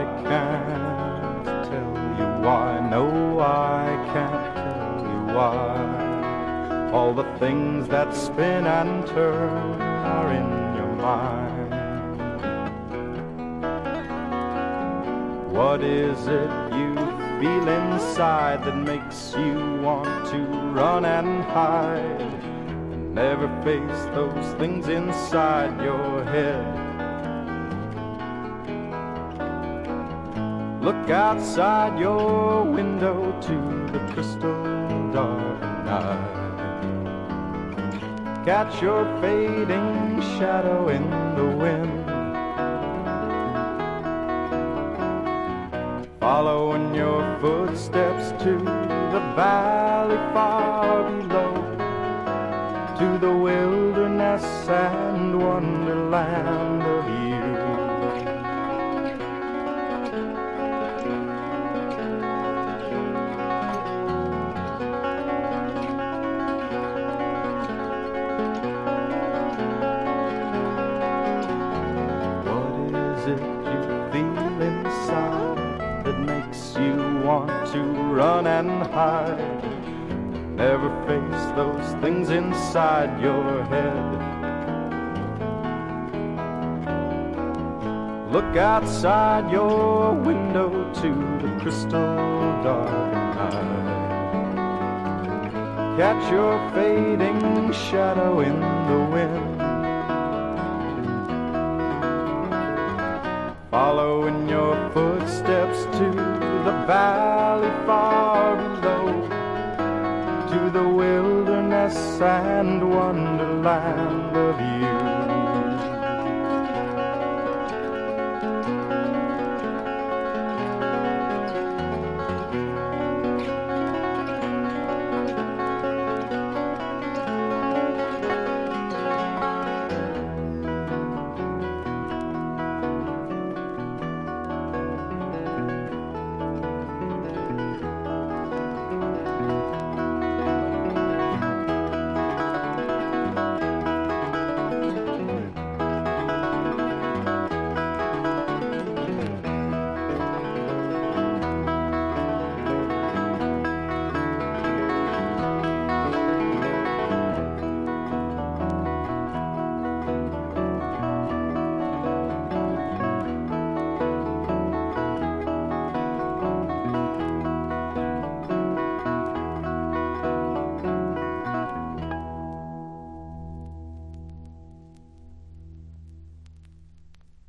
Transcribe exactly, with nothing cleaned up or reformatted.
I can't tell you why. No, I can't tell you why. All the things that spin and turn are in your mind. What is it you feel inside that makes you want to run and hide and never face those things inside your head? Look outside your window to the crystal dark night. Catch your fading shadow in the wind. Following your footsteps to the valley far below, to the wilderness and wonderland of you. What is it you feel inside that makes you want to run and hide, never face those things inside your head? Look outside your window to the crystal dark night. Catch your fading shadow in the wind. Following your footsteps to the valley far below, to the wilderness and wonderland of you.